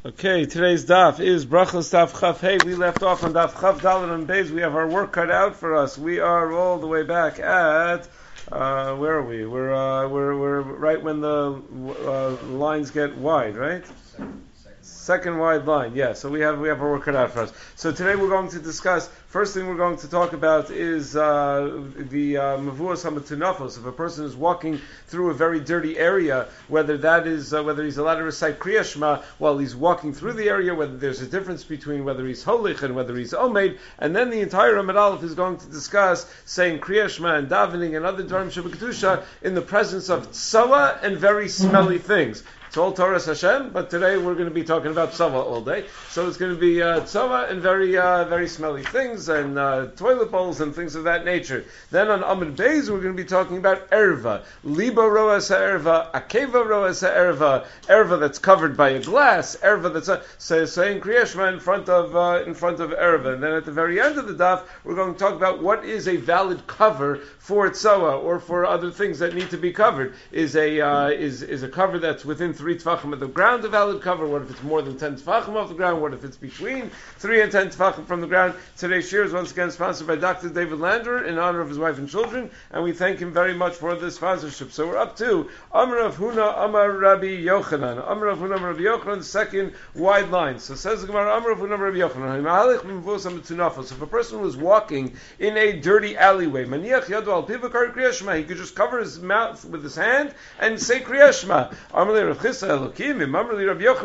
Okay, today's daf is Brachos Daf Chaf Hey. We left off on Daf Chaf Dalet and Beis. We have our work cut out for us. We are all the way back at where are we? We're right when the lines get wide, right? Second wide line, yeah. So we have our work cut out for us. So today we're going to discuss. First thing we're going to talk about is the Mavuos HaMatunafos. If a person is walking through a very dirty area, whether that is whether he's allowed to recite Kriya Shema while he's walking through the area, whether there's a difference between whether he's holich and whether he's omeid, and then the entire Amud Aleph is going to discuss saying Kriya Shema and davening and other Dvarim Shebekdusha in the presence of tzawa and very smelly things. It's all Torah Hashem, but today we're going to be talking about Tzava all day. So it's going to be Tzava and very smelly things and toilet bowls and things of that nature. Then on Amud Beis we're going to be talking about Erva. Liba Roas Erva, Akeva Roas Erva, Erva that's covered by a glass, Erva that's saying Kriya Shema in front of Erva. And then at the very end of the daf, we're going to talk about what is a valid cover for Tzava or for other things that need to be covered. Is a cover that's within 3 tefachim of the ground a valid cover? What if it's more than 10 tefachim off the ground? What if it's between 3 and 10 tefachim from the ground? Today's shir is once again sponsored by Dr. David Lander in honor of his wife and children, and we thank him very much for this sponsorship. So we're up to Amar Rav Huna Amar Rabbi Yochanan. Amar Rav Huna Amar Rabbi Yochanan, second wide line. So says the Gemara, Amar Rav Huna Amar Rabbi Yochanan. So if a person was walking in a dirty alleyway, Maniach Yadu al Pivakar Kriya Shema, he could just cover his mouth with his hand and say Kriya Shema. You think I'm going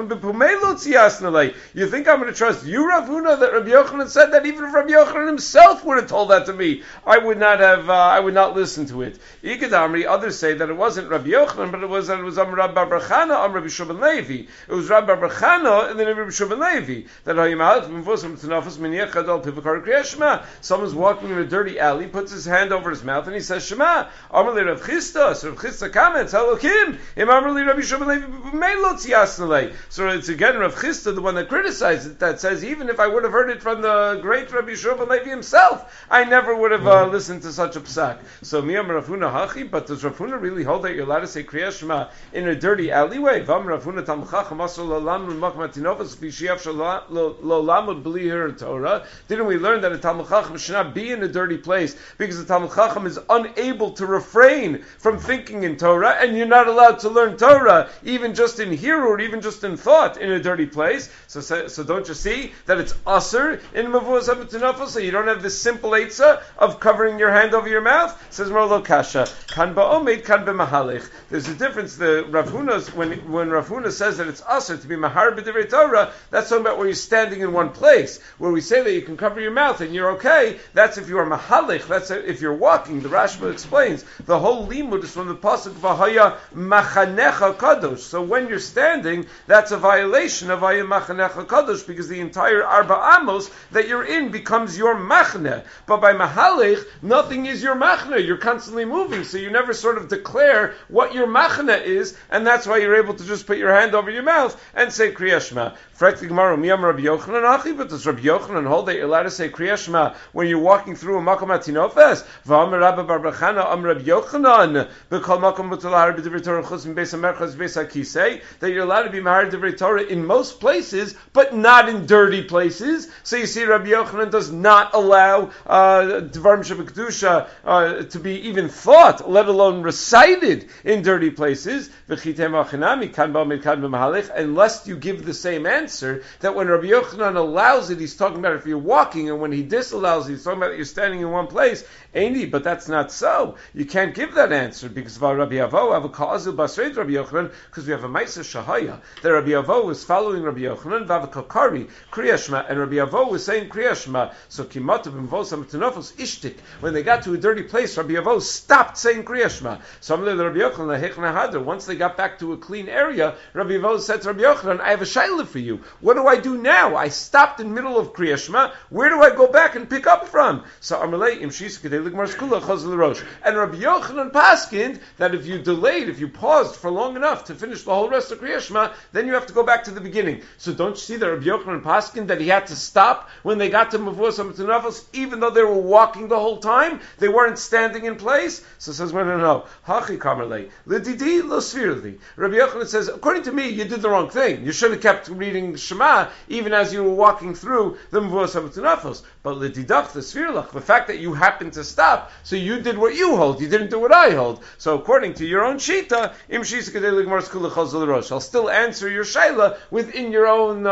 to trust you, Rav Huna, that Rabbi Yochanan said that? Even if Rabbi Yochanan himself would have told that to me, I would not listen to it. Others say that it wasn't Rabbi Yochanan, but it was Rabbi Bar Chana, Rabbi Shimon Levi. It was Rabbi Bar Chana and then Rabbi Shimon Levi. That someone's walking in a dirty alley, puts his hand over his mouth, and he says Shema. Amarli Rav Chisda. So Rav Chisda comments, Elokim, Amarli Rabbi Shimon Levi. So it's again Rav Chisda, the one that criticized it, that says even if I would have heard it from the great Rabbi Shimon Levi himself, I never would have listened to such a psak. So miyam Rav Huna hachi, but does Rav Huna really hold that you're allowed to say Kriya Shema in a dirty alleyway? Vam Rav Huna Talmid Chacham asur lo lamud makmat tinofos v'shiaf lo lamud b'li her Torah. Didn't we learn that a Talmid Chacham should not be in a dirty place because the Talmid Chacham is unable to refrain from thinking in Torah, and you're not allowed to learn Torah even just in hirur, even just in thought, in a dirty place. So don't you see that it's asur in Mavuos HaMatunafos? So you don't have this simple eitzah of covering your hand over your mouth? Says Merlo Kasha, kan ba'omed, kan b'mahalich. There's a difference. The Rav Huna's, when Rav Huna says that it's asur to be mahar b'divrei Torah, that's talking about where you're standing in one place. Where we say that you can cover your mouth and you're okay, that's if you are mahalich, that's if you're walking. The Rashba explains, the whole limud is from the pasuk v'haya machanecha kadosh. So when you're standing, that's a violation of Ayah Machanecha Kadosh, because the entire Arba Amos that you're in becomes your Machne. But by Mahalich, nothing is your Machne. You're constantly moving, so you never sort of declare what your Machne is, and that's why you're able to just put your hand over your mouth and say Kriya Shema. But does Rabbi Yochanan hold that you're allowed to say Kriya Shema when you're walking through a Makom HaTinofes? V'amar Rabbi Bar Chana am Rabbi Yochanan b'kol Makom b'tolahar b'divrei Torah chutz m'beis hamerchaz v'beis hakisei, that you're allowed to be mahar divrei Torah in most places, but not in dirty places. So you see, Rabbi Yochanan does not allow Dvarim Shebekdusha to be even thought, let alone recited, in dirty places. Unless you give the same answer, that when Rabbi Yochanan allows it, he's talking about if you're walking, and when he disallows it, he's talking about that you're standing in one place. Ain't but that's not so. You can't give that answer because of Rabbi Avo, have a ka'azil basreit Rabbi Yochanan, because we have a Maisa Shahaya that Rabbi Avo was following Rabbi Yochanan, Vavakakari, Kriya Shema, and Rabbi Avo was saying Kriya Shema. So Kimatu b'mvos ha'matunafos ishtik. When they got to a dirty place, Rabbi Avo stopped saying Kriya Shema. Suddenly Rabbi Yochanan, once they got back to a clean area, Rabbi Avo said to Rabbi Yochanan, I have a shayla for you. What do I do now? I stopped in the middle of Kriya Shema. Where do I go back and pick up from? So Amalei Imshis Kedei Ligmar Skula Chazal Rosh. And Rabbi Yochanan paskind that if you delayed, if you paused for long enough to finish finish the whole rest of Kriya Shema, then you have to go back to the beginning. So don't you see that Rabbi Yochanan Paskin that he had to stop when they got to Mavos HaMetunafos, even though they were walking the whole time? They weren't standing in place? So it says, no. Hachi Kamerle. L'didi lo svirli. Rabbi Yochanan says, according to me, you did the wrong thing. You should have kept reading Shema even as you were walking through the Mavos HaMetunafos. But l'didach, the svirlach, the fact that you happened to stop, so you did what you hold, you didn't do what I hold. So according to your own shita, im shisa kedei ligmar skula chazal rosh, I'll still answer your shayla within your own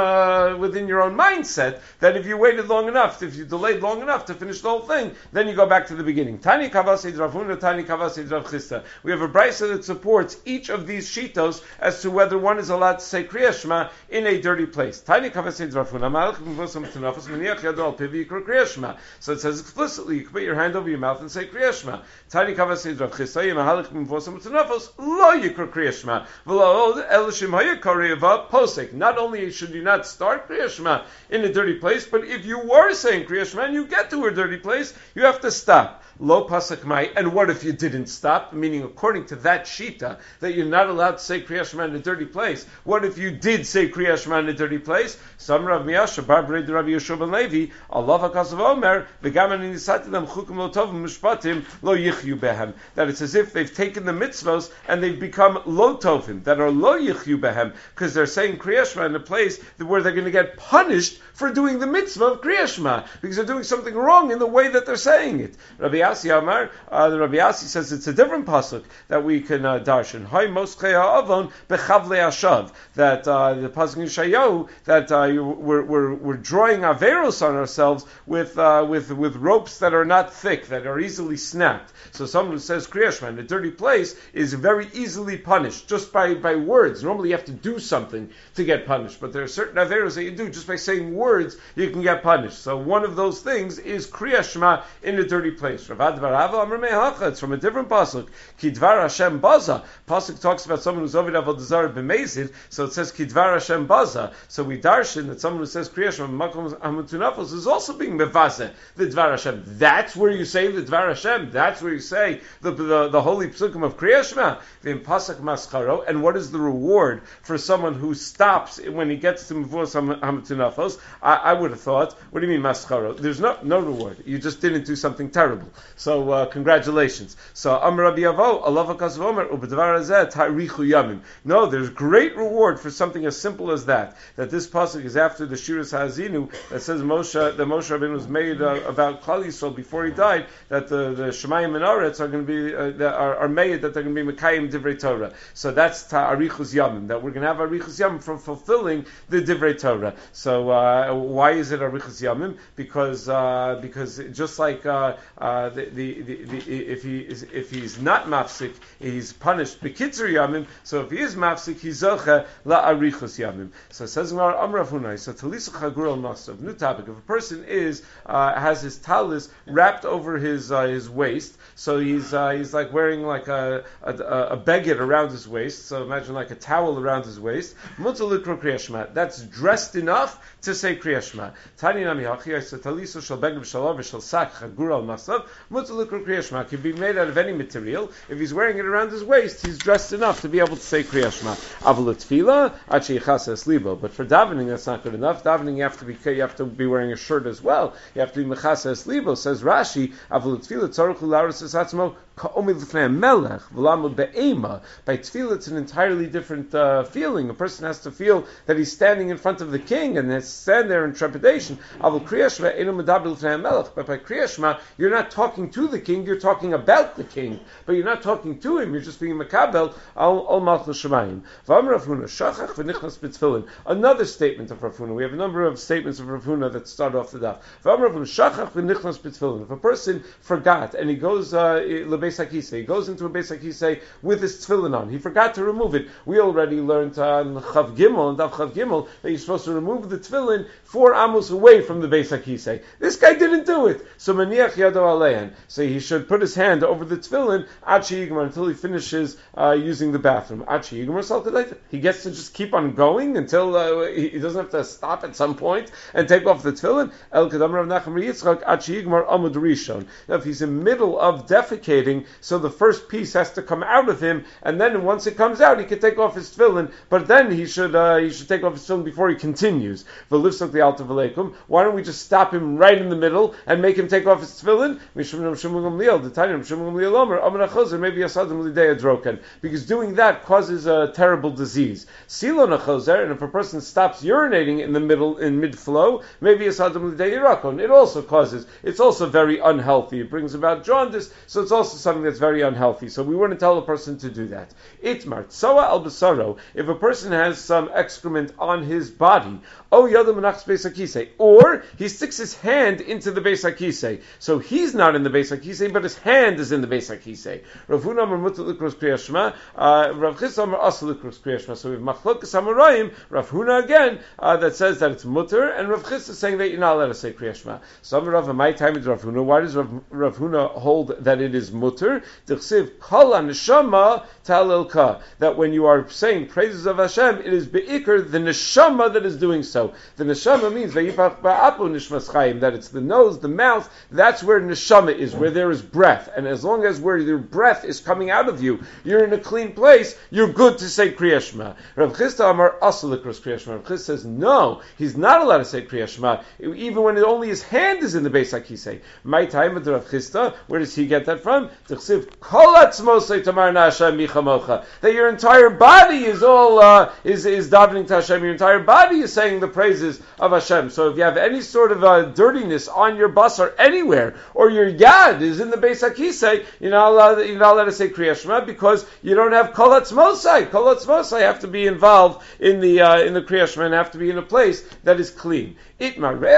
mindset, that if you waited long enough, if you delayed long enough to finish the whole thing, then you go back to the beginning. Tani kavasei Rav Huna, Tani kavasei Rav Chisda. We have a brisa that supports each of these shitos as to whether one is allowed to say Kriya Shema in a dirty place. Tani kavasei Rav Huna, malach mivos hamtunafos meniach yado al pivi yikra Kriya Shema. So it says explicitly, you can put your hand over your mouth and say Kriya Shema. Tani kavasei Rav Chisda, yimahalik mivos hamtunafos lo yikra Kriya Shema. V'lo elishim hayakariava posek. Not only should you not start Kriya Shema in a dirty place, but if you were saying Kriya Shema and you get to a dirty place, you have to stop. Lo pasak mai. And what if you didn't stop? Meaning, according to that shita, that you're not allowed to say Kriya Shema in a dirty place. What if you did say Kriya Shema in a dirty place? Some Rav Miyasha, Bar B'rei Rabbi Yeshua ben Levi, Allah v'kasav omer, v'gaman inisatilam chukim lo tovim mishpatim lo yichyu behem. That it's as if they've taken the mitzvos and they've become lo tovim, that are lo yichyu behem, because they're saying Kriya Shema in a place where they're going to get punished for doing the mitzvah of Kriya Shema, because they're doing something wrong in the way that they're saying it. Rabbi Yassi Amar, the Rabbi Yassi says it's a different pasuk that we can darshan. Hay moschei ha'avon bechavlei hashav. That the pasuk in Yeshayahu, that we're drawing averos on ourselves with ropes that are not thick, that are easily snapped. So someone who says Kriya Shema in a dirty place is very easily punished just by words. Normally you have to do something to get punished, but there are certain averos that you do just by saying words you can get punished. So one of those things is Kriya Shema in a dirty place. It's from a different pasuk. Kidvar Hashem baza. Pasuk talks about someone who's ovid avodah zarah b'mezid, so it says Kidvar Hashem baza. So we darshan that someone who says Kriya Shema makom hamutunafos is also being mevazeh the Dvar Hashem. That's where you say the Dvar Hashem. That's where you say the holy psukim of Kriya Shema. V'im pasak mascharo. And what is the reward for someone who stops when he gets to mevos hamutunafos? I would have thought, what do you mean mascharo? There's no reward. You just didn't do something terrible. So congratulations. So Amar Rabbi Avo, Allah v'kasav omer, u'b'dvar hazeh ta'richu yamim. No, there's great reward for something as simple as that. That this pasuk is after the Shiras Ha'azinu that says Moshe Rabbeinu was made about Klal Yisrael before he died, that the Shemayim and Aretz are going to be are made that they're going to be Mekayim Divrei Torah. So that's ta'arichus yamim, that we're going to have arichus yamim from fulfilling the Divrei Torah. So why is it arichus yamim? Because just like if he's not mafsik, he's punished b'kitzur yamim. So if he is mafsik, he's zocha la'arichus yamim. So it says Amar Funai. So talisu chagur al masav. New topic. If a person has his talis wrapped over his waist, so he's like wearing like a beged around his waist. So imagine like a towel around his waist. Mutar likro Kriya Shema. That's dressed enough to say Kriya Shema. Tani nami hachi. So talisu shel beged v'shalav v'shel sak chagur al masav. Mutar likro Kriya Shema. Can be made out of any material. If he's wearing it around his waist, he's dressed enough to be able to say Kriya Shema. Avol tefila achi yichasa eslibo. But for davening, that's not good enough. Davening, you have to be wearing a shirt as well. You have to be mechasa eslibo. Says Rashi, avol tefila tzarich l'laros esatzmo ka'omid l'fnei melech v'lamud be'ema. By tefillah, it's an entirely different feeling. A person has to feel that he's standing in front of the king and has to stand there in trepidation. Avol Kriya Shema eino medaber l'fnei melech. But by Kriya Shema, you're not talking to the king, you're talking about the king. But you're not talking to him, you're just being makabel al malchus shemayim. V'amar Rav Huna, shachach v'nichnas b'tefillin. Another statement of Rav Huna. We have a number of statements of Rav Huna that start off the daf. V'amar Rav Huna, shachach v'nichnas b'tefillin. If a person forgot and he goes lebeis hakisei, he goes into a beis hakisei with his tefillin on, he forgot to remove it. We already learned on Chav Gimel and Daf Chav Gimel that you're supposed to remove the tefillin 4 amos away from the beis hakisei. This guy didn't do it. So maniach yado alein. So he should put his hand over the tefillin until he finishes using the bathroom. He gets to just keep on going until he doesn't have to stop at some point and take off the tefillin. Now, if he's in the middle of defecating urinating, so the first piece has to come out of him, and then once it comes out, he can take off his tefillin, but then he should take off his tefillin before he continues. Why don't we just stop him right in the middle and make him take off his tefillin? Because doing that causes a terrible disease. And if a person stops urinating in the middle, in mid-flow, maybe it's it also causes, it's also very unhealthy. It brings about jaundice, so it's also something that's very unhealthy. So we wouldn't tell a person to do that. Itmar, tsoa al basaro, if a person has some excrement on his body, or he sticks his hand into the Beis HaKisei. So he's not in the Beis HaKisei, but his hand is in the Beis HaKisei. Rav Huna Amar Mutar Likros Kriyas Shema, Rav Chisda Amar Asur Likros Kriyas Shema. So we have Machlokas Amoraim, Rav Huna again, that says that it's mutter, and Rav Chisda saying that you're not allowed to say Kriyas Shema. So Amar Rav, my time is Rav Huna. Why does Rav Huna hold that it is mutter? D'chsiv Kol HaNeshama Ta'alilka, that when you are saying praises of Hashem, it is be'ikr, the neshama that is doing so. The neshama means that it's the nose, the mouth, that's where neshama is, where there is breath. And as long as where your breath is coming out of you, you're in a clean place, you're good to say Kriyas Shema. Rav Chisda Amar Asur Likros Kriyas Shema. Rav Chisda says, no, he's not allowed to say Kriyas Shema, even when only his hand is in the Beis HaKisei. My time with Rav Chisda, where does he get that from? That your entire body is all is davening to Hashem. Your entire body is saying the praises of Hashem. So if you have any sort of dirtiness on your basar anywhere, or your yad is in the Beis HaKisei, you're not allowed to say Kriyas Shema because you don't have Kol Hatzmosai. Kol Hatzmosai have to be involved in the Kriyas Shema and have to be in a place that is clean. If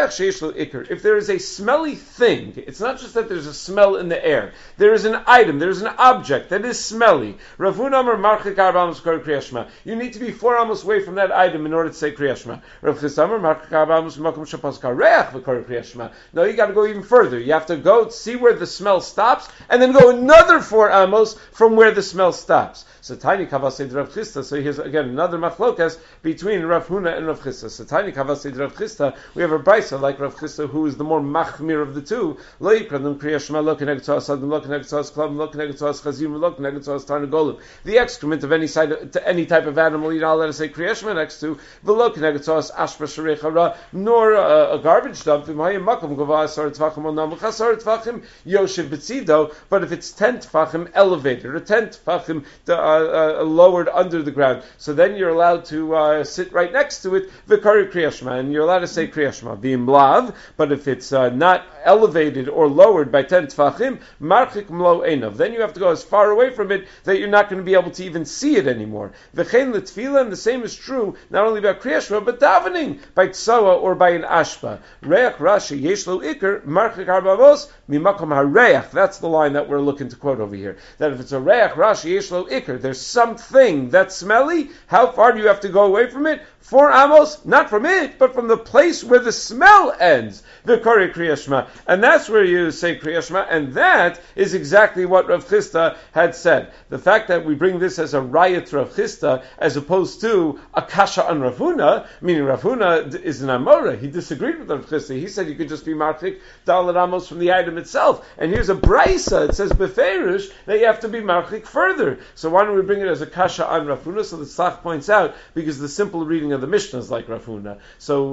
there is a smelly thing, it's not just that there's a smell in the air. There is an item, there is an object that is smelly. Rav Huna Amar Marchik 4 amos Kriyas Shema. You need to be 4 amos away from that item in order to say Kriyas Shema. Rav Chisda Amar Marchik 4 amos Makom Shapas Kareach v'Kor Kriyas Shema. No, you got to go even further. You have to go see where the smell stops, and then go another 4 amos from where the smell stops. So Tiny Kavasei Rav Chisda. So here's again another machlokas between Rav Huna and Rav Chisda. So Tiny Kavasei Rav Chisda. We have a brisa like Rav Chisda, who is the more machmir of the two. Lo yikradum Kriyas Shema lo keneged tzos adim lo keneged tzos klavim lo keneged tzos chazim lo keneged tzos tarnagolim. The excrement of any side to any type of animal, you're not allowed to say Kriyas Shema next to v'lo keneged tzos ashpa sharei chara, nor a garbage dump. V'mayim makom gova asar tvachim or namuch asar tvachim yoshev b'tzido. But if it's 10 tvachim elevated or 10 tvachim lowered under the ground, so then you're allowed to sit right next to it v'kari Kriyas Shema, and you're allowed to say Kriyas Shema. V'imlav, but if it's not elevated or lowered by 10 tvachim, marchik mlo einav, then you have to go as far away from it that you're not going to be able to even see it anymore. V'chein l'tefila, and the same is true not only about Kriyas Shema but davening by tsoa or by an ashpa. Reach Rashi yesh lo ikr marchik 4 amos mimakom hareach. That's the line that we're looking to quote over here. That if it's a reach Rashi yesh lo ikr, there's something that's smelly. How far do you have to go away from it? 4 amos, not from it, but from the place where the smell ends. V'kari Kriyas Shema. And that's where you say Kriyas Shema, and that is exactly what Rav Chisda had said. The fact that we bring this as a rayat to Rav Chisda, as opposed to a kasha on Rav Huna, meaning Rav Huna is an Amora. He disagreed with Rav Chisda. He said you could just be marchik dalet amos from the item itself. And here's a brisa, it says beferish, that you have to be marchik further. So why don't we bring it as a kasha on Rav Huna? So the Tzach points out, because the simple reading of the Mishnah is like Rav Huna. So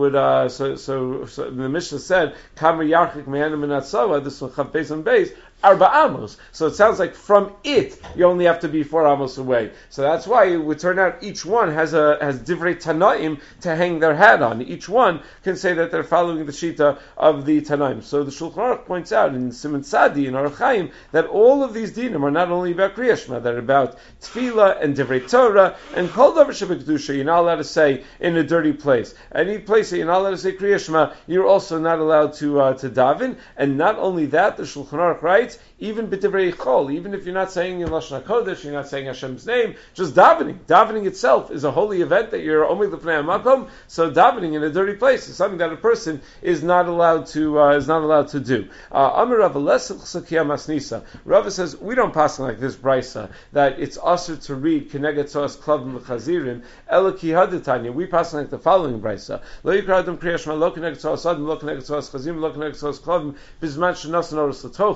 the Mishnah said, Kamer Yarchik Me'anim Minatzawa, this will have base on base, Arba Amos. So it sounds like from it, you only have to be 4 amos away. So that's why it would turn out each one has divrei Tanaim to hang their hat on. Each one can say that they're following the shita of the Tanaim. So the Shulchan Aruch points out in Siman Sadi, in Aruch Chaim, that all of these dinim are not only about Kriyas Shema, they're about Tefillah and divrei Torah, and Kol Davar Shebekdusha, you're not allowed to say in a dirty place. Any place that you're not allowed to say Kriyas Shema, you're also not allowed to daven. And not only that, the Shulchan Aruch writes, even b'divrei chol, even if you're not saying in Lashon HaKodesh, you're not saying Hashem's name, just davening. Davening itself is a holy event that you're only l'fnei hamakom. So davening in a dirty place is something that a person is not allowed to do. Amar Rav Lesel Sakia Masnisa. Rav says we don't pass like this brisa that it's usher to read Keneged Tzos Klavim L'Chazirim Ela Ki Hadetanya. We pass like the following brisa: Lo Yikra Adam Kriyas Shema Lo Keneged Tzos Adam Lo Keneged Tzos Chazim Lo Keneged Tzos Klavim Bizman Shenasan Oros L'Tochan.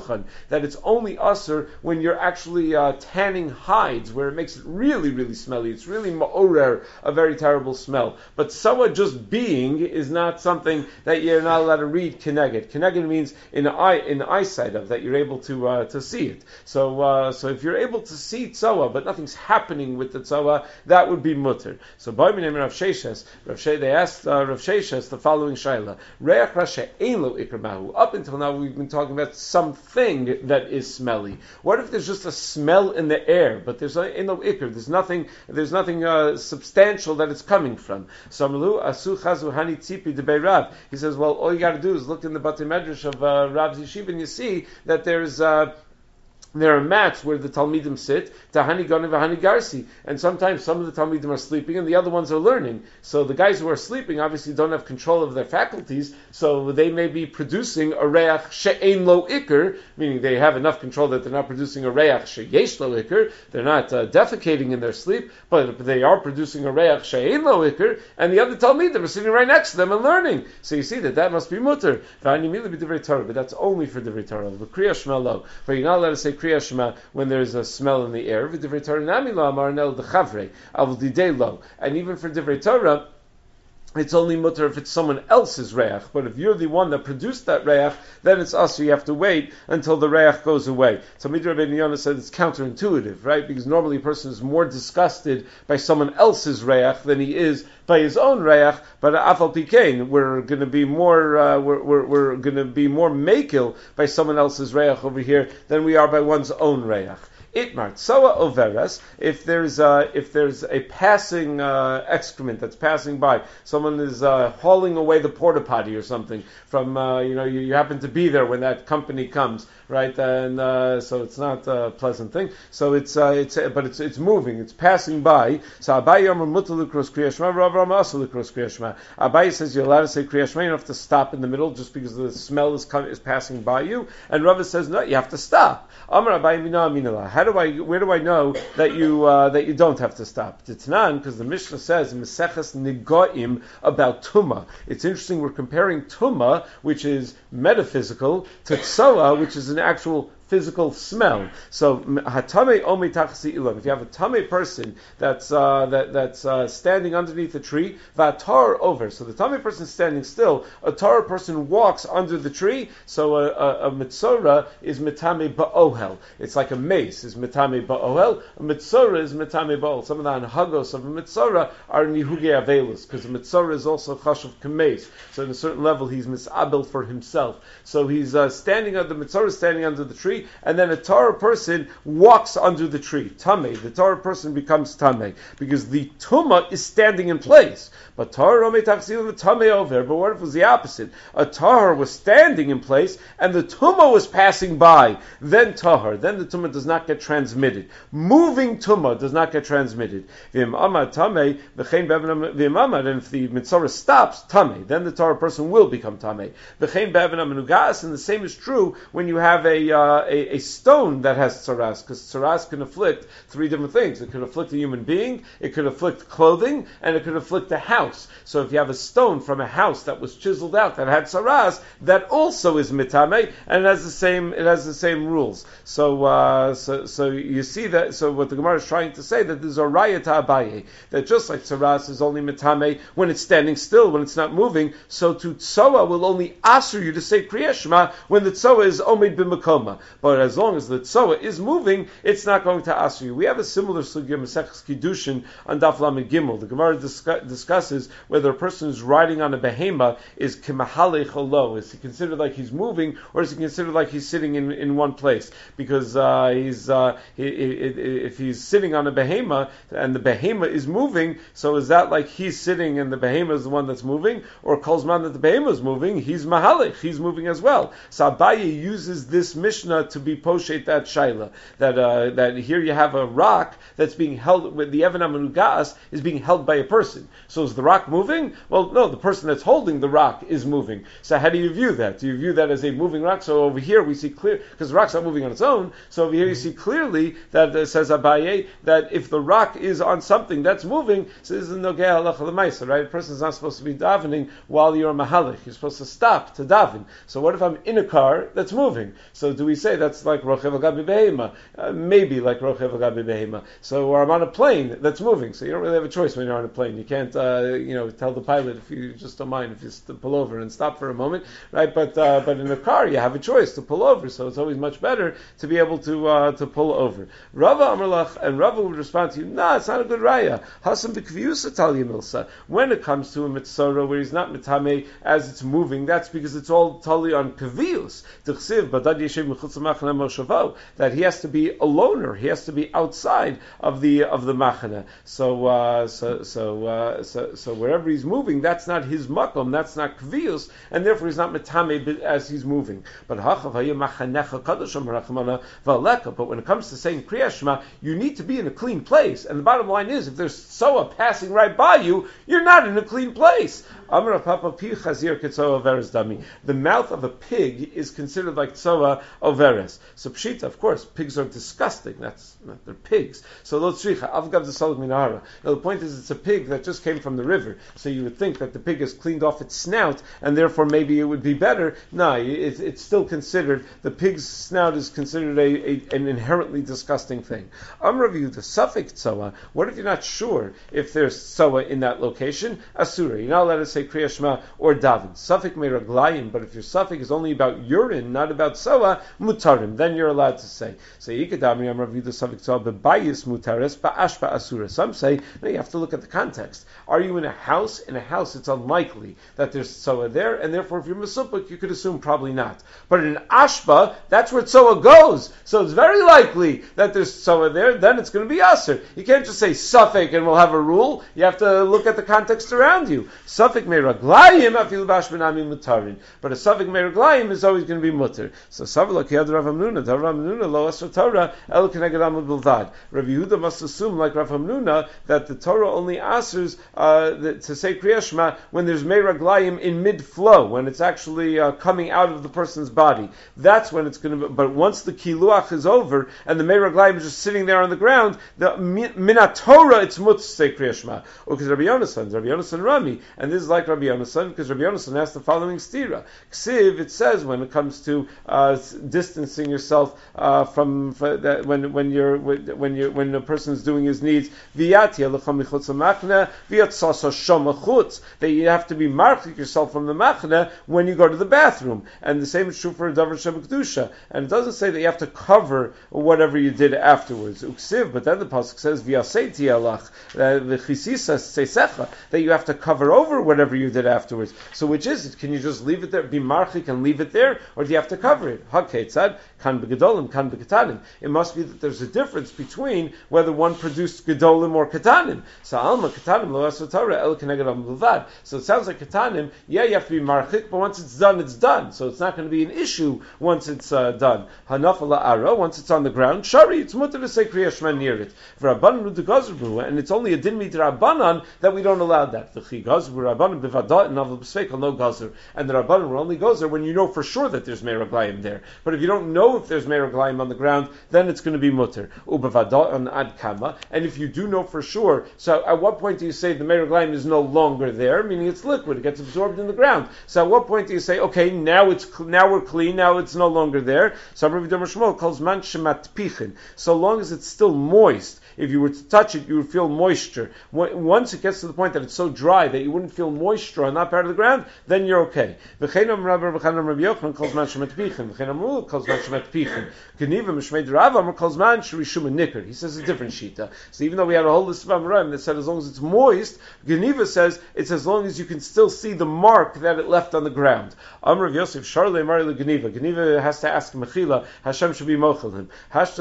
that it's only usher when you're actually tanning hides, where it makes it really, really smelly. It's really ma'orer, a very terrible smell. But sawa just being is not something that you're not allowed to read keneged. Keneged means in the eyesight of, that you're able to see it. So if you're able to see tzawa, but nothing's happening with the tzawa, that would be mutter. So by the name of Rav Sheshes, they asked Rav Sheshes the following shaila: Reach rasha ein lo ikr mahu. Up until now, we've been talking about something that is smelly. What if there's just a smell in the air, but there's no ikr? There's nothing substantial that it's coming from. So asu chazu hani tzipi de Rav. He says, well, all you got to do is look in the Batei Medrash of Rav's Yeshiva, and you see that there are mats where the Talmidim sit, Tahani Gani Vahani Garsi, and sometimes some of the Talmidim are sleeping and the other ones are learning. So the guys who are sleeping obviously don't have control of their faculties, so they may be producing a reach she'ein lo ikr, meaning they have enough control that they're not producing a reach she'yesh lo ikr, they're not defecating in their sleep, but they are producing a reach she'ein lo ikr, and the other Talmidim are sitting right next to them and learning. So you see that must be mutter. V'ani mili b'divrei Torah, but that's only for divrei Torah. V'kriya shema lo, but you're not allowed to say Kriya Shema when there's a smell in the air. And even for Divrei Torah, it's only mutter if it's someone else's reach. But if you're the one that produced that reach, then it's us, so you have to wait until the reach goes away. Talmid Rabbeinu Yonah said it's counterintuitive, right? Because normally a person is more disgusted by someone else's reach than he is by his own reach. But afal pikein, we're going to be more we're going to be more makil by someone else's reach over here than we are by one's own reach. Itmar tzoa overes. If there's a passing excrement that's passing by, someone is hauling away the porta potty or something from you happen to be there when that company comes, right? And so it's not a pleasant thing. So it's moving, it's passing by. So Abaye Yomer mutar likros Kriya Shema, Rav Rama asur likros Kriya Shema. Abaye says you're allowed to say Kriya Shema. You don't have to stop in the middle just because the smell is passing by you. And Rava says no, you have to stop. Amar Abaye mina aminala. Where do I know that you don't have to stop? Titnan, because the Mishnah says in Meseches Nigoim about Tumah. It's interesting, we're comparing Tumah, which is metaphysical, to Tzoa, which is an actual physical smell. So hatame omi tachsi ilon. If you have a tame person that's standing underneath a tree, vatar over. So the tame person is standing still. A tar person walks under the tree. So a mitzora is mitame ba'ohel. It's like a mace is mitame ba'ohel. A mitzora is mitame ba'ohel. Some of the anhagos of a mitzora are nihuge avelus, because a mitzora is also chashuv kameis. So at a certain level he's misabel for himself. So he's standing under the mitzora, standing under the tree. And then a Torah person walks under the tree. Tameh. The Torah person becomes Tameh. Because the Tumah is standing in place. But Torah Romei Tachsil the Tameh over. But what if it was the opposite? A Torah was standing in place and the Tumah was passing by. Then Tahar. Then the Tumah does not get transmitted. Moving Tumah does not get transmitted. V'im Amad Tameh. V'chein Be'evan V'im Amad. And if the Mitzorah stops, Tameh. Then the Torah person will become Tameh. V'chein Be'evan Amenugas. And the same is true when you have a stone that has tzaras, because tzaras can afflict three different things. It could afflict a human being, it could afflict clothing, and it could afflict a house. So if you have a stone from a house that was chiseled out that had tzaras, that also is mitame, and it has the same rules. So you see that. So what the Gemara is trying to say, that there's a raya to Abaye, that just like tzaras is only mitame when it's standing still, when it's not moving, so to tzoa will only asur you to say Kriya Shema when the tzoa is omid b'makoma. But as long as the tzoa is moving, it's not going to asur you. We have a similar sugya Maseches Kiddushin on Daf Lamed Gimel. The Gemara discusses whether a person who's riding on a behema is kimahalech olo. Is he considered like he's moving, or is he considered like he's sitting in one place? Because if he's sitting on a behema and the behema is moving, so is that like he's sitting and the behema is the one that's moving, or kolzman that the behema is moving, he's mahalech, he's moving as well. So Abaye uses this Mishnah to be poshet that shaila, that here you have a rock that's being held with the Evan Amenugas is being held by a person. So is the rock moving? Well, no, the person that's holding the rock is moving. So how do you view that? Do you view that as a moving rock? So over here we see clear, because the rock's not moving on its own, so over here you see clearly that says Abaye, that if the rock is on something that's moving, so this is nogeh halacha l'maisa, right? A person's not supposed to be davening while you're a mahalich. You're supposed to stop to daven. So what if I'm in a car that's moving? So do we say that's like rochev al gabi behema, maybe like rochev al gabi behema. So I'm on a plane that's moving, so you don't really have a choice when you're on a plane. You can't, tell the pilot if you just don't mind if you pull over and stop for a moment, right? But in a car you have a choice to pull over, so it's always much better to be able to pull over. Rava Amrlach, and Rava would respond to you, nah, it's not a good raya. Hasam b'kviyusa talia milsa. When it comes to a mitzora where he's not mitame as it's moving, that's because it's all tali on kviyus. T'chsiv badad yeshev mechutz machana moshavo, that he has to be a loner, he has to be outside of the machana. So wherever he's moving, that's not his makom, that's not kviyus, and therefore he's not mitame as he's moving. But hachav hayim machanecha kadosham rachmana valeka. But when it comes to saying Kriya Shema, you need to be in a clean place. And the bottom line is, if there's soa passing right by you, you're not in a clean place. The mouth of a pig is considered like tsoa overes. So pshita, of course, pigs are disgusting. They're pigs. So lo tzricha avgav z'salg minahara. Now the point is, it's a pig that just came from the river. So you would think that the pig has cleaned off its snout, and therefore maybe it would be better. No, it's still considered, the pig's snout is considered an inherently disgusting thing. Amrav the suffix tsoa. What if you're not sure if there's tsoa in that location? Asura. You're not allowed to say Kriya Shema or daven. Suffix may raglayim, but if your suffix is only about urine, not about soa, mutarim, then you're allowed to say. So yikadami amrav the suffix tsoa bebayis mutaris ba'ashpa asura. Some say, no, you have to look at the context. Are you in a house? In a house, it's unlikely that there's tsoa there, and therefore if you're mesupik, you could assume probably not. But in ashpa, that's where tsoa goes. So it's very likely that there's tsoa there, then it's going to be aser. You can't just say suffix and we'll have a rule. You have to look at the context around you. Suffix me raglayim afilu bashmanami mutarin. But a suffix me raglayim is always going to be mutter. So Savala kiyad Rav Hamnuna, Rav Hamnuna lo asr Torah el keneged amud bilvad. Rav Yehuda must assume, like Rav Hamnuna, that the Torah only asers to say Kriya Shema when there's me raglayim in mid flow, when it's actually coming out of the person's body. That's when it's going to be. But once the kiluach is over and the me raglayim is just sitting there on the ground, the minat Torah it's mut to say Kriya Shema. Because Rabbi Yonasan Rami, and this is like Rabbi Yonasan, because Rabbi Yonasan has the following stira. Ksiv, it says when it comes to distancing yourself from when a person is doing his needs, that you have to be marking yourself from the machna when you go to the bathroom, and the same is true for a davar shebekdusha. And it doesn't say that you have to cover whatever you did afterwards. Uksiv, but then the pasuk says v'yaseiti alach v'chisisa seisecha, that you have to cover over whatever you did afterwards. So which is it? Can you just leave it there, be marchik and leave it there, or do you have to cover it? Hakeitzad kan begedolim kan bekatanim. It must be that there's a difference between whether one produced gedolim or katanim. So alma katanim lo asur Torah el keneged amud. So it sounds like katanim. Yeah, you have to be marchik, but once it's done, it's done. So it's not going to be an issue once it's done. Hanafala ara, once it's on the ground, shari, it's mutter to say Kriya Shema near it. V'rabbanan udegazru, and it's only a din midrabanan that we don't allow that. The chigazru rabbanan b'vadat and avol b'sveikal no gazer, and the rabbanan will only gazer when you know for sure that there's meiraglayim there. But if you don't know if there's meiraglayim on the ground, then it's going to be mutter. U'b'vadat and ad kama, and if you do know for sure, so at what point do you say the meiraglayim is no longer there, meaning it's liquid, it gets absorbed in the ground? So at what point do you say, okay, now we're clean, now it's no longer there? So Rabbi Domer Shmuel calls man shemat pichin, so long as it's still moist. If you were to touch it, you would feel moisture. Once it gets to the point that it's so dry that you wouldn't feel moisture on that part of the ground, then you're okay. He says a different shita. So even though we had a whole list of Amoraim that said as long as it's moist, Geniva says it's as long as you can still see the mark that it left on the ground. Amrav Yosef Sharle Mari Geniva. Geniva has to ask Mechila, Hashem should be mochel him.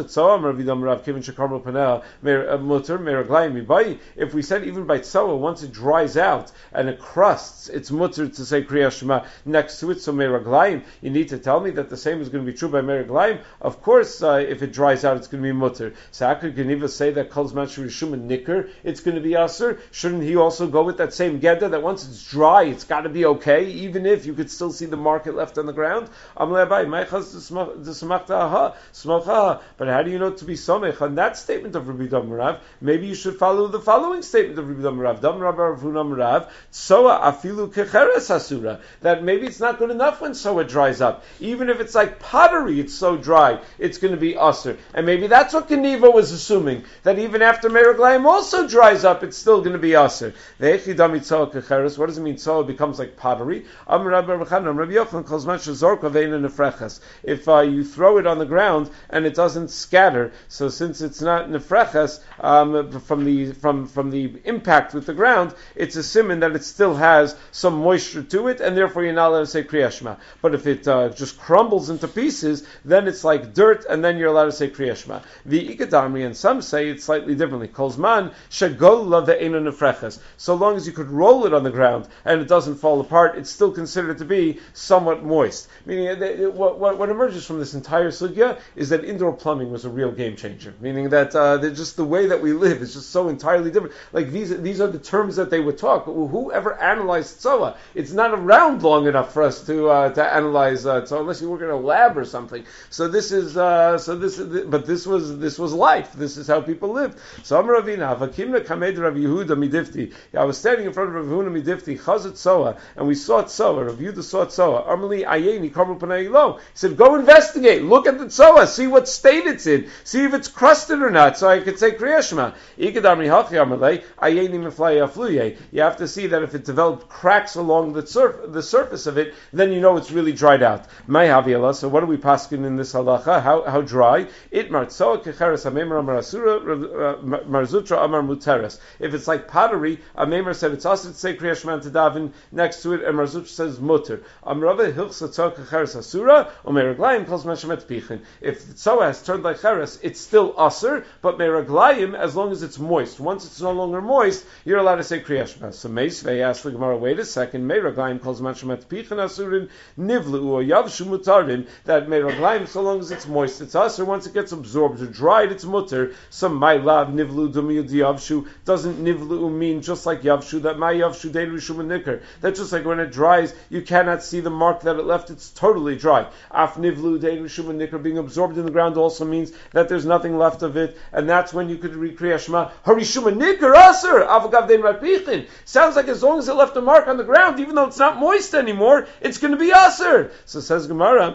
If we said even by tzoa, once it dries out and it crusts, it's mutter to say Kriya Shema next to it. So meraglayim, you need to tell me that the same is going to be true by meraglayim. Of course, if it dries out, it's going to be mutter. So how could Geniva say that Kol Zman Shurishum and Nicker, it's going to be aser? Shouldn't he also go with that same gedda that once it's dry, it's got to be okay, even if you could still see the market left on the ground? But how do you know to be somech on that statement of Rabbi Damarav, maybe you should follow the following statement of Rabbi Damarav. Damarav Rav Huna Rav, Soa afilu kecheres asura. That maybe it's not good enough when soa dries up. Even if it's like pottery, it's so dry, it's going to be usher. And maybe that's what Keniva was assuming, that even after Meraglayim also dries up, it's still going to be usher. What does it mean soa becomes like pottery? If you throw it on the ground and it doesn't scatter, so since it's not nefreches from the impact with the ground, it's a siman that it still has some moisture to it, and therefore you're not allowed to say Kriya Shema. But if it just crumbles into pieces, then it's like dirt, and then you're allowed to say Kriya Shema. The Ikadamri, and some say it slightly differently. Kolzman shegola ve'ena nefreches. So long as you could roll it on the ground and it doesn't fall apart, it's still considered to be somewhat moist. Meaning, what emerges from this entire sugya is that indoor plumbing was a real game changer. Meaning that just the way that we live is just so entirely different. Like these are the terms that they would talk. Whoever analyzed tzoa, it's not around long enough for us to analyze tzoa unless you work in a lab or something. So this was life. This is how people lived. So Amar Ravina, Vakimna Kamed Rav Yehuda Midifti. I was standing in front of Rav Yehuda Midifti, Chazat tzoa, and we saw tzoa. Rav Yehuda saw tzoa. Amali Ayeni Kamu Panei Lo. He said, go investigate. Look at the tzoa. See what state it's in. See if it's crusted or not. So I could say Kriya Shema. You have to see that if it developed cracks along the surface of it, then you know it's really dried out. So what do we paskin in this halacha? How dry? If it's like pottery, a Meimer said it's also to say Kriya Shema to daven next to it, and Marzutra says mutter. If the tzoa has turned like cheres, it's still aser, but meraglayim, as long as it's moist. Once it's no longer moist, you're allowed to say Kriya Shema. So Meisvei asked the Gemara, wait a second, meraglayim calls mashamet pichin asurin nivlu or yavshu mutarin, that meraglayim, so long as it's moist, it's aser. Once it gets absorbed or dried, it's mutter. So my lav nivlu dumiyud yavshu, doesn't nivlu mean just like yavshu, that my yavshu dein rishum nikr, that just like when it dries, you cannot see the mark that it left, it's totally dry. Af nivlu dein rishum nikr, being absorbed in the ground also means that there's nothing left of it, and that's when you could read Kriya Shema. Harishuma nikr aser avagav dein rapichin. Sounds like as long as it left a mark on the ground, even though it's not moist anymore, it's going to be aser. So says Gemara,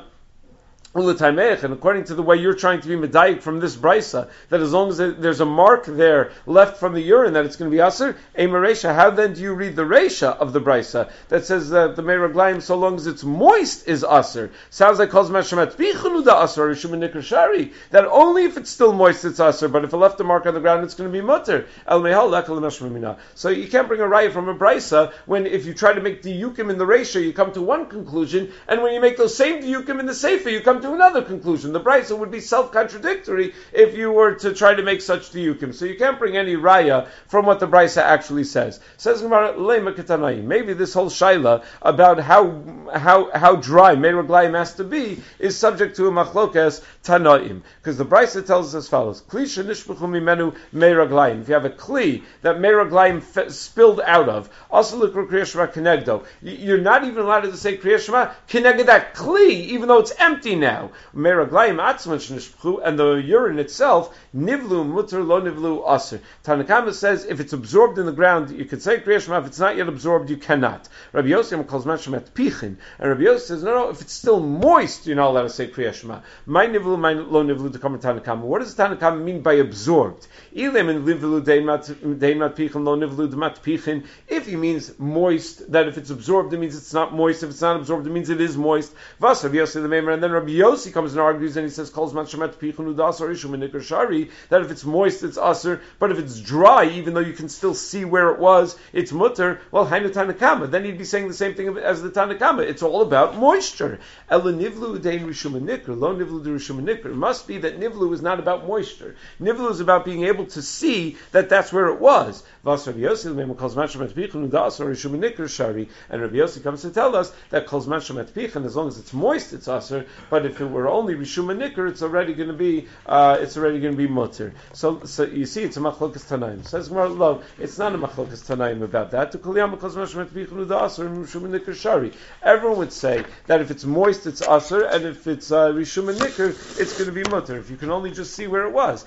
and according to the way you're trying to be medayik from this brisa, that as long as there's a mark there left from the urine, that it's going to be aser, Eimaresha, how then do you read the resha of the brisa that says that the meiraglayim, so long as it's moist, is aser? Sounds like calls mashamat bichanuda aser rishumanikar shari, that only if it's still moist it's aser, but if it left a mark on the ground it's going to be mutter. El mehal lekal mashmamina. So you can't bring a raya from a brisa when if you try to make diyukim in the resha, you come to one conclusion, and when you make those same diyukim in the sefer, you come to another conclusion. The brisa would be self-contradictory if you were to try to make such diyukim. So you can't bring any raya from what the brisa actually says. Says Gemara, Lema Ketanayim. Maybe this whole shaila about how dry meiraglayim has to be is subject to a machlokas tanaim, because the brisa tells us as follows: Kli shenishbuchu mimenu meiraglayim. If you have a kli that meiraglayim spilled out of, also look for Kriya Shema kenegdo. You're not even allowed to say Kriya Shema keneged that kli, even though it's empty now. Meraglayim atzman shenishpchu, and the urine itself, nivlu mutter lo nivlu aser. Tanakama says if it's absorbed in the ground, you can say Kriya Shema. If it's not yet absorbed, you cannot. Rabbi Yossi calls mashamet pichin, and Rabbi Yossi says no, if it's still moist, you're not allowed to say Kriya Shema. My nivlu, my lo nivlu to come to Tanakama. What does Tanakama mean by absorbed? Ilim and nivlu deimat pichin lo nivlu demat pichin. If he means moist, that if it's absorbed, it means it's not moist. If it's not absorbed, it means it is moist. Vas Rabbi Yossi the Meimer, and then Rabbi Yossi comes and argues and he says that if it's moist it's aser, but if it's dry, even though you can still see where it was, it's mutter. Well, hainu Tanakama, then he'd be saying the same thing as the Tanakama. It's all about moisture. It must be that nivlu is not about moisture. Nivlu is about being able to see that that's where it was. And Rabbi Yossi comes to tell us that as long as it's moist it's aser, but if it were only Rishum and Nikr, it's already going to be mutter. So you see, it's a machlokas tanaim. Says Gemara, lo, it's not a machlokas tanaim about that. Everyone would say that if it's moist, it's aser, and if it's Rishum and Nikr, it's going to be mutter. If you can only just see where it was.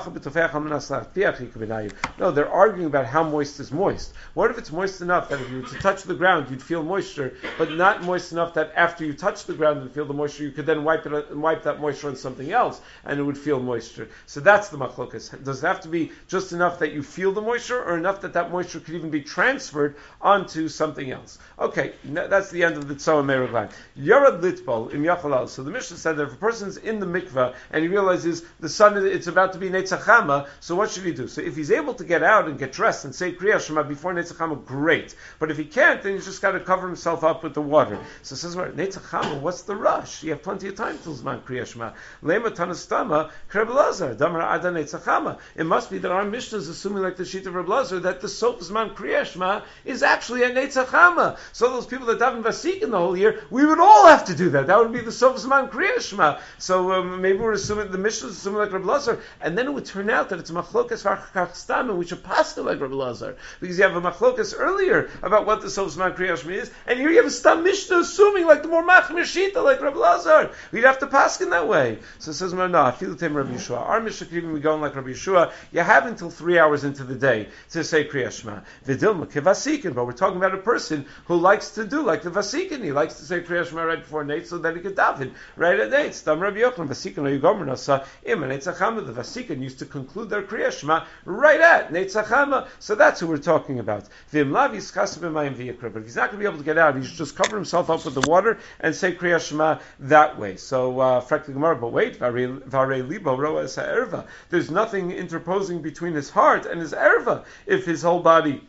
No, they're arguing about how moist is moist. What if it's moist enough that if you were to touch the ground, you'd feel moisture, but not moist enough that after you touch the ground and feel the moisture, you could then wipe that moisture on something else, and it would feel moisture. So that's the machlokas. Does it have to be just enough that you feel the moisture, or enough that moisture could even be transferred onto something else? Okay, that's the end of the Tzoa Meraglan. Yarad Litbol im Yachalal. So the Mishnah said that if a person's in the mikveh and he realizes the sun, it's about to be Netzach Hama, so what should he do? So if he's able to get out and get dressed and say Kriya Shema before Netzach Hama, great. But if he can't, then he's just got to cover himself up with the water. So it says, Netzach Hama, what's the rush? You have plenty of time till Zman Kriya Shema. Lema Tanastama, Kreb Lazar, Damar Ada Netzach Hama. It must be that our Mishnah is assuming, like the sheet of Reb Lazar, that the sof Zman Kriya Shema is actually at Netzach Hama. So those people that daven Vasikin the whole year, we would all have to do that. That would be the sof Zman Kriya Shema. So maybe we're assuming, the Mishnah is assuming like Reb Lazar, and then it would turn out that it's a machlokas harchach stam, and we should pass to like Reb Lazar, because you have a machlokas earlier about what the sof Zman Kriya Shema is, and here you have a stam Mishnah assuming like the more machmir shita like Reb Lazar. We'd have to pass in that way. So it says, no, I feel the same Rabbi Yeshua. Our Mishnah could even be going like Rabbi Yeshua. You have until 3 hours into the day to say Kriya Shema. V'dilma kevasikin, but we're talking about a person who likes to do like the vasikin. He likes to say Kriya Shema right before Nate so that he could daven right at Nate. Stam Rabbi Yochanan vasikin oyigomer nasa im Netzach Hama. The vasikin used to conclude their Kriya Shema right at Netzach Hama. So that's who we're talking about. V'imlav yischas b'mayim v'yikra. But if he's not going to be able to get out, he should just cover himself up with the water and say Kriya Shema that way. So, Frakti Gemara, but wait, Vare Libo Roa Esa Erva. There's nothing interposing between his heart and his erva if his whole body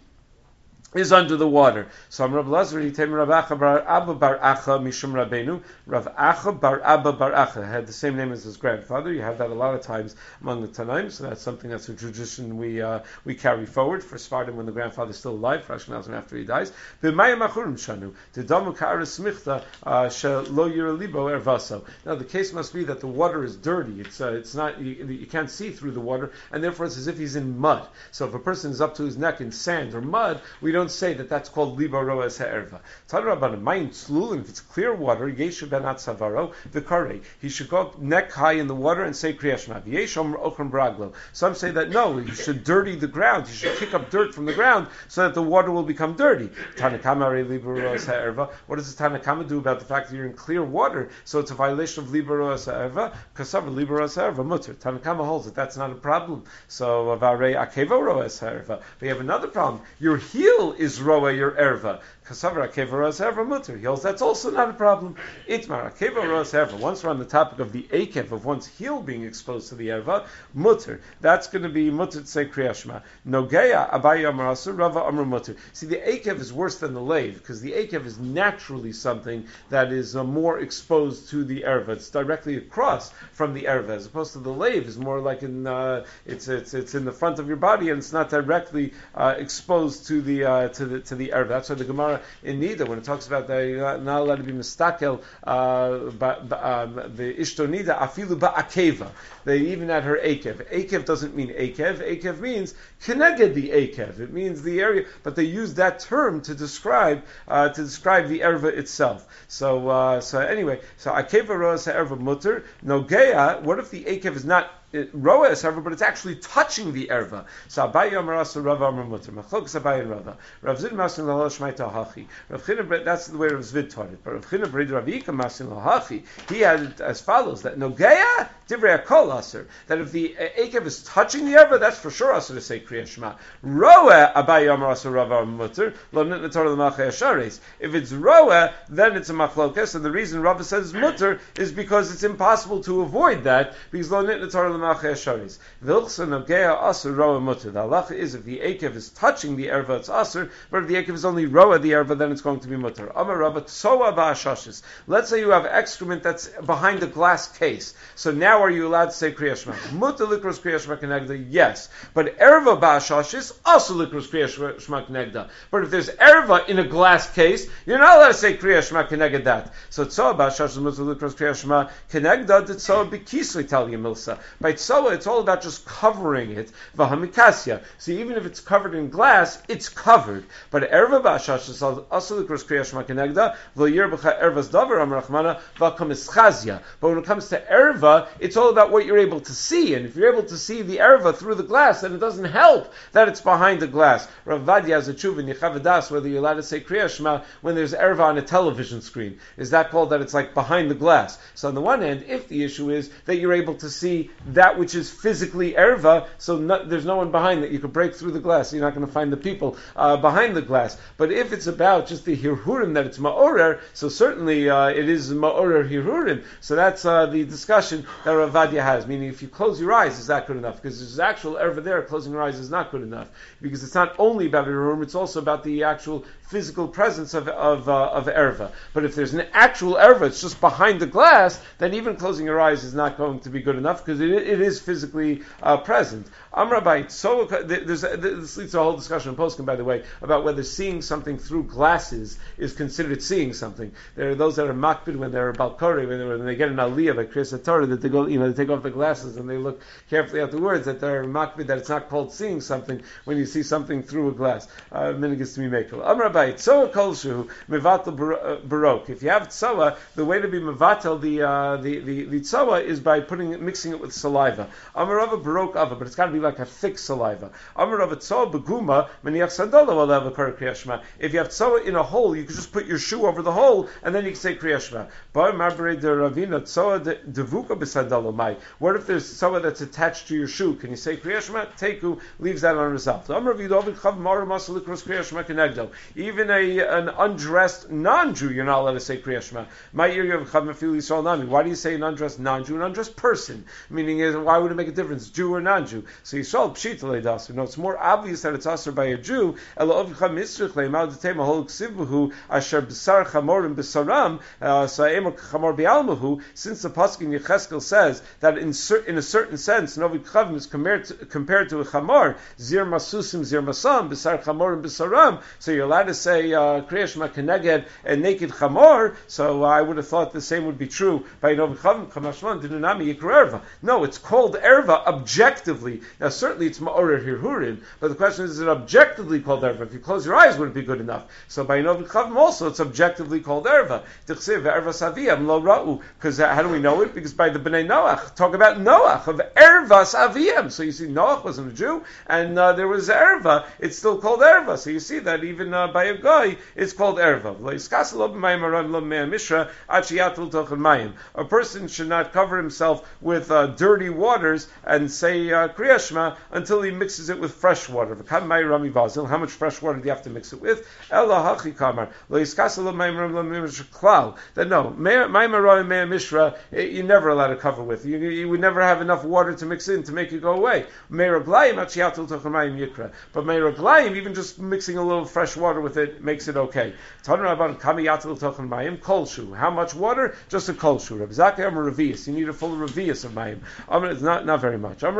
is under the water. So Rav Lazar, he came Rav Acha bar Abba bar Acha Mishum Rabbeinu. Rav Acha bar Abba bar Acha had the same name as his grandfather. You have that a lot of times among the Tanaim, so that's something that's a tradition we carry forward for Sfardim when the grandfather is still alive, for Ashkenazim after he dies. B'mayim achurim shanu t'damu ka'aris smichta shelo yira libo ervaso. Now the case must be that the water is dirty. It's not you can't see through the water, and therefore it's as if he's in mud. So if a person is up to his neck in sand or mud, we don't say that that's called libo roas ha'erva. If it's clear water, yeshu ben atzavaro v'karei, he should go up neck high in the water and say Kriya Shema. Yeshom ochram braglo. Some say that no, he should dirty the ground. He should kick up dirt from the ground so that the water will become dirty. Tanakama re libo roas ha'erva. What does the Tanakama do about the fact that you're in clear water? So it's a violation of libo roas ha'erva. Kasav libo roas ha'erva mutter. Tanakama holds that that's not a problem. So varei akevo roas ha'erva. We have another problem. Your heel is roa your erva. Kasavra akeva roas erva mutter. He holds that's also not a problem. Itmar akeva roas erva. Once we're on the topic of the akev of one's heel being exposed to the erva, mutter. That's going to be mutter to say Kriya Shema. Nogeya abayi amarasu rava amar mutter. See, the akev is worse than the lave because the akev is naturally something that is more exposed to the erva. It's directly across from the erva, as opposed to the lave is more like it's in the front of your body and it's not directly exposed to the erva. That's why the Gemara in Nida, when it talks about that you're not allowed to be mistakel the ishto Nida afilu ba'akeva. They even at her akev. Akev doesn't mean akev. Akev means keneged the akev. It means the area, but they use that term to describe the erva itself. So anyway, so akeva roas erva mutter nogeya. What if the akev is not roa is erva, but it's actually touching the erva? So Abaye Amarasu Rava Amar Mutter. Machlokes Abaye and Rava. Rav Zid Masin Lahal Shmaita Hachi. Rav China, that's the way Rav Zvid taught it. But Rav China Brid Rav Yika Masin Lahachi, he had it as follows: that Nogeya Divrei Akol Aser. That if the akev is touching the erva, that's for sure Aser to say Kriya Shema. Roa Abaye Amarasu Rava Amar Mutter. Lo Nitna Torah L'Malchei Ashares. If it's roa, then it's a machlokes, and the reason Rava says Mutter is because it's impossible to avoid that because Lo Nitna Torah halacha is if the akev is touching the erva, it's aser, but if the akev is only roa the erva, then it's going to be mutter. Let's say you have excrement that's behind the glass case. So now are you allowed to say Kriya Shema? Mutter likros Kriya Shema kenegda, yes. But erva ba'ashashis, also likros Kriya Shema kenegda. But if there's erva in a glass case, you're not allowed to say Kriya Shema kenegda that. So tzoa ba'ashashis mutter likros Kriya Shema kenegda, the tzoa b'kisui tal yemilsa. By tzoa, it's all about just covering it. V'hamikasya. So even if it's covered in glass, it's covered. But erva ba'ashashis also likros Kriya Shema kenegda, v'yir b'cha ervas davar amar Rachmana v'kamischazia. But when it comes to erva, it's all about what you're able to see. And if you're able to see the erva through the glass, then it doesn't help that it's behind the glass. Rav Vadia has a tshuva in Yechavadas whether you're allowed to say Kriya Shema when there's erva on a television screen. Is that called that it's like behind the glass? So on the one hand, if the issue is that you're able to see that which is physically erva, so there's no one behind that you could break through the glass, so you're not going to find the people behind the glass. But if it's about just the hirhurim that it's ma'orer, so certainly it is ma'orer hirhurim. So that's the discussion that Rav Vadia has. Meaning, if you close your eyes, is that good enough? Because there's actual erva there. Closing your eyes is not good enough because it's not only about hirhurim; it's also about the actual physical presence of erva. But if there's an actual erva, it's just behind the glass, then even closing your eyes is not going to be good enough because it is physically present. Amrabai, so this leads to a whole discussion in Poskim, by the way, about whether seeing something through glasses is considered seeing something. There are those that are makbid when they're balkori, when they get an aliyah by Kriyas Torah, that they go, they take off the glasses and they look carefully at the words, that they're makbid that it's not called seeing something when you see something through a glass. Minigis to me mekel. Amrabai, tzoa kolshu mevatel barok. If you have tzoa, the way to be mevatel the tzoa is by mixing it with saliva. Amarava barok ava, but it's got to be like a thick saliva. Amarava tzoa beguma meniach sandala will have a Kriya Shema. If you have tzoa in a hole, you can just put your shoe over the hole and then you can say Kriya Shema. What if there's tzoa that's attached to your shoe? Can you say Kriya Shema? Teku leaves that unresolved. Even an undressed non-Jew, you're not allowed to say Kriya Shema. Why do you say an undressed non-Jew? An undressed person, meaning why would it make a difference, Jew or non-Jew? So Yisrael pshita leidaser. No, it's more obvious that it's aser by a Jew. Since the pasuk in Yecheskel says that in a certain sense, Novid Chavim is compared to a chamor, zir masusim, zir masam, besar chamorim, besaram. So you're allowed to say Kriya Shema keneged a naked chamor. So I would have thought the same would be true by Novid Chavim. Chamashman dinunami yikra erva. No, it's called erva objectively. Now certainly it's ma'orer hirhurin, but the question is it objectively called erva? If you close your eyes, would it be good enough? So by Novid Chavim also it's objectively called erva. Because how do we know it? Because by the Bnei Noach, talk about Noach, of ervas aviyam. So you see, Noach wasn't a Jew, and there was erva, it's still called erva. So you see that even by a guy, it's called erva. A person should not cover himself with dirty waters and say Kriya Shema until he mixes it with fresh water. How much fresh water do you have to mix it with? That no, Mishra, you're never allowed to cover with. You would never have enough water to mix in to make it go away. But Meiraglayim, even just mixing a little fresh water with it makes it okay. How much water? Just a kolshu. You need a full revius of mayim. It's not very much. The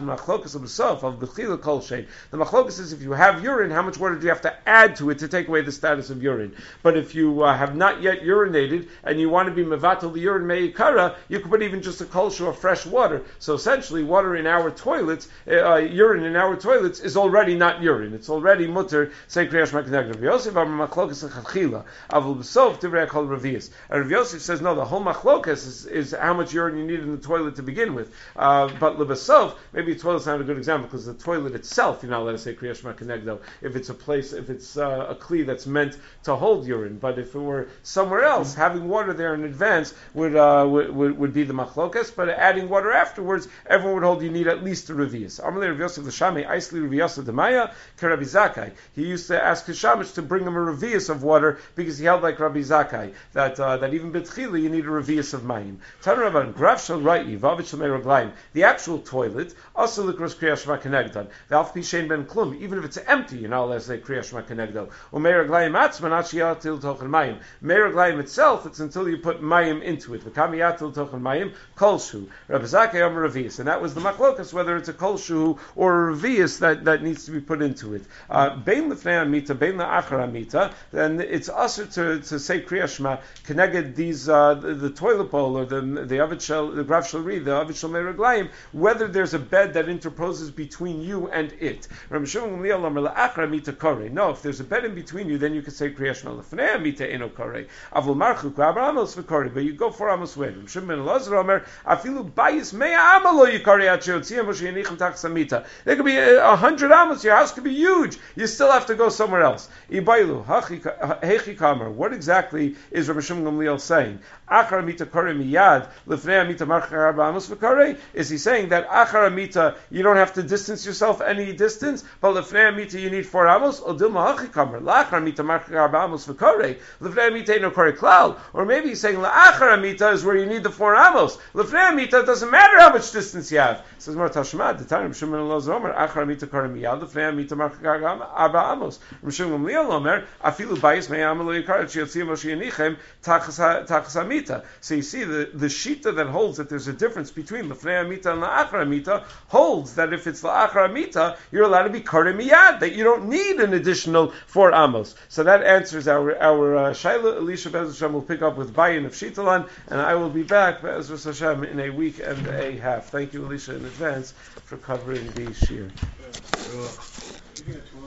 machlokas is if you have urine, how much water do you have to add to it to take away the status of urine? But if you have not yet urinated and you want to be mevatel the urine meikara, you could put even just a kolshu of fresh water. So essentially, water in our toilets, urine in our toilets is already not urine. It's already mutter. Say Kriya Shema keneged. Yosef machlokas lechachila. Avul b'sof divrei kol revius. And Rav Yosef says no. The whole machlokas is how much urine you need in the toilet to begin with. But lebasov, maybe a toilet's not a good example because the toilet itself, you're not allowed to say Kriya Shema keneged. If it's a place, if it's a kli that's meant to hold urine, but if it were somewhere else, having water there in advance would be the machlokas, but adding water afterwards, everyone would hold you need at least a revius. Amalei Rav Yosef l'shamei, Aisli Rav Yosef d'Maya, Kerabi Zakai. He used to ask his shamish to bring him a revius of water because he held like Rabbi Zakkai that even betchila you need a revius of mayim. The actual toilet also likros kriyas shema kenegdan. V'alf pi shein ben klum. Even if it's empty, you're not allowed to say kriyas shema kenegdo. Umeir raglayim atzman yatil tochen mayim. Meir raglayim itself, it's until you put mayim into it. V'kam yatil tochen mayim kolshu. Rabbi Zakkai omer revius, and that was the machlokas whether it's a kolshu or a revius that needs to be put into it. Bein lefnei amita, bein la'achar amita, then it's usher to say kriyas shema keneged these the toilet bowl or the avid shel, the grav shel ri, the avid shel meir raglayim, whether there's a bed that interposes between you and it. No, if there's a bed in between you, then you can say kriyas shema lefnei amita eno korei. Avul marchuk v'abra amos v'korei, but you go for amos when. Shimon ben Elazar omer afilu bayis mea amalo yikorei at sheyotziyah moshe yenichem tachas amita. There could be 100 amos. Your house could be huge. You still have to go somewhere else. Ibailu hechi kamer. What exactly is Rabbi Shimon Gamliel saying? Achar amita korei miyad lefnei amita marchuk v'abra amos v'korei. Is he saying that achar amita you don't have to distance yourself any distance, but lefnei amita you need 4 amos? Or dilma hachi kamer la'achar amita marchuk v'abra amos v'korei lefnei amita no korei klal. Or maybe he's saying la'achar amita is where you need the 4 amos. Lefnei amita doesn't matter how much distance you have. Says Mar Tashma, the time of Shimon Elazar Omer, achar amita korei miyad lefnei amita marchuk v'abra amos. Shimon Gamliel Omer afilu bayis mei amo lo yikar at sheyotziyah moshe yenichem tachas amita. So you see the shita that holds that there's a difference between lefnei amita and la'achar amita holds that if it's la'achar amita, you're allowed to be korei miyad, that you don't need an additional 4 amos. So that answers our Shaila. Elisha Be'ez Hashem will pick up with Bayin of Shitalan, and I will be back Be'ez Hashem in a week and a half. Thank you, Elisha, in advance for covering the shir.